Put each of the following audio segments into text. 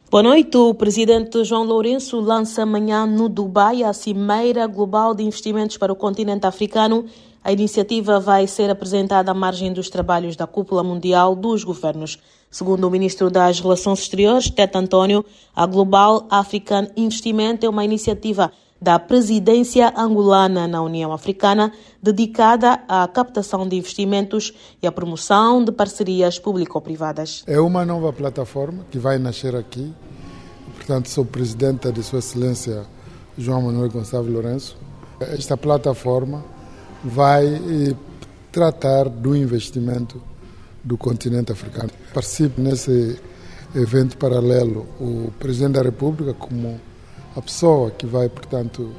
Boa noite. O presidente João Lourenço lança amanhã no Dubai a Cimeira Global de Investimentos para o Continente Africano. A iniciativa vai ser apresentada à margem dos trabalhos da Cúpula Mundial dos Governos. Segundo o ministro das Relações Exteriores, Tete António, a Global African Investment é uma iniciativa da presidência angolana na União Africana dedicada à captação de investimentos e à promoção de parcerias público-privadas. É uma nova plataforma que vai nascer aqui. Portanto, sou presidente de Sua Excelência João Manuel Gonçalves Lourenço. Esta plataforma vai tratar do investimento do continente africano. Participo nesse evento paralelo o Presidente da República como a pessoa que vai, portanto,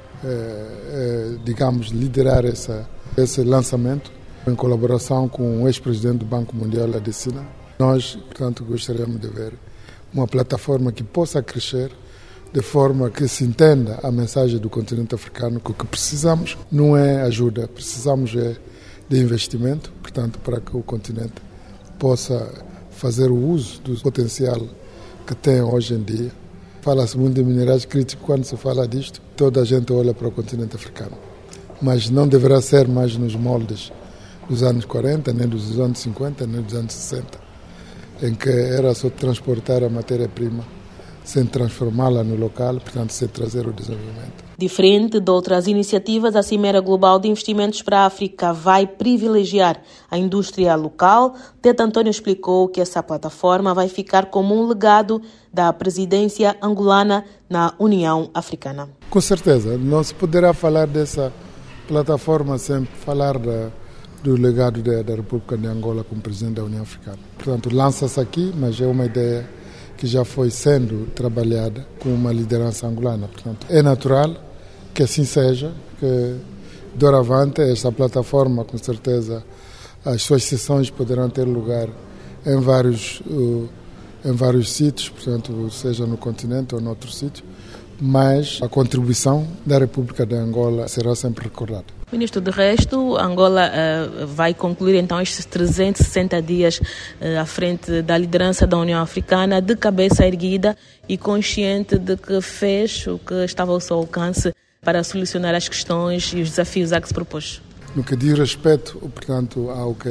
liderar esse lançamento em colaboração com o ex-presidente do Banco Mundial, Adesina. Nós, portanto, gostaríamos de ver uma plataforma que possa crescer de forma que se entenda a mensagem do continente africano, que o que precisamos não é ajuda, precisamos de investimento, portanto, para que o continente possa fazer o uso do potencial que tem hoje em dia. Fala-se muito de minerais críticos, quando se fala disto, toda a gente olha para o continente africano. Mas não deverá ser mais nos moldes dos anos 40, nem dos anos 50, nem dos anos 60, em que era só transportar a matéria-prima sem transformá-la no local, portanto, sem trazer o desenvolvimento. Diferente de outras iniciativas, a Cimeira Global de Investimentos para a África vai privilegiar a indústria local. Tete António explicou que essa plataforma vai ficar como um legado da presidência angolana na União Africana. Com certeza, não se poderá falar dessa plataforma sem falar do legado da República de Angola como presidente da União Africana. Portanto, lança-se aqui, mas é uma ideia que já foi sendo trabalhada com uma liderança angolana. Portanto, é natural que assim seja, que doravante esta plataforma, com certeza, as suas sessões poderão ter lugar em vários sítios, portanto, seja no continente ou em outro sítio, mas a contribuição da República de Angola será sempre recordada. Ministro, de resto, Angola vai concluir então estes 360 dias à frente da liderança da União Africana, de cabeça erguida e consciente de que fez o que estava ao seu alcance para solucionar as questões e os desafios a que se propôs. No que diz respeito, portanto,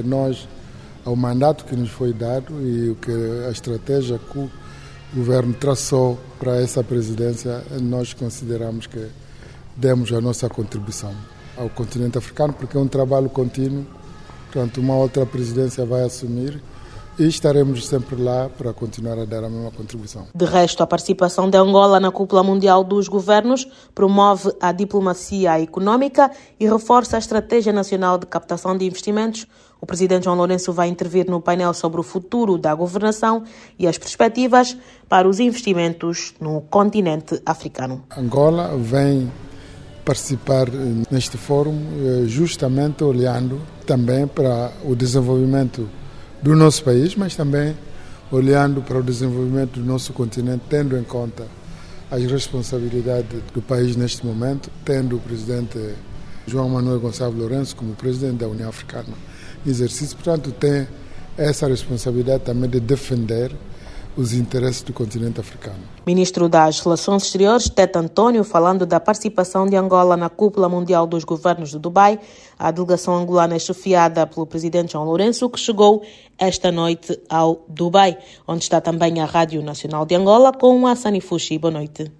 ao mandato que nos foi dado e a estratégia que o governo traçou para essa presidência, nós consideramos que demos a nossa contribuição ao continente africano, porque é um trabalho contínuo, portanto, uma outra presidência vai assumir e estaremos sempre lá para continuar a dar a mesma contribuição. De resto, a participação de Angola na Cúpula Mundial dos Governos promove a diplomacia econômica e reforça a Estratégia Nacional de Captação de Investimentos. O presidente João Lourenço vai intervir no painel sobre o futuro da governação e as perspectivas para os investimentos no continente africano. Angola vem participar neste fórum justamente olhando também para o desenvolvimento do nosso país, mas também olhando para o desenvolvimento do nosso continente, tendo em conta as responsabilidades do país neste momento, tendo o presidente João Manuel Gonçalves Lourenço como presidente da União Africana em exercício, portanto tem essa responsabilidade também de defender os interesses do continente africano. Ministro das Relações Exteriores, Tete António, falando da participação de Angola na Cúpula Mundial dos Governos de Dubai. A delegação angolana é chefiada pelo presidente João Lourenço, que chegou esta noite ao Dubai, onde está também a Rádio Nacional de Angola com a Sani Fushi. Boa noite.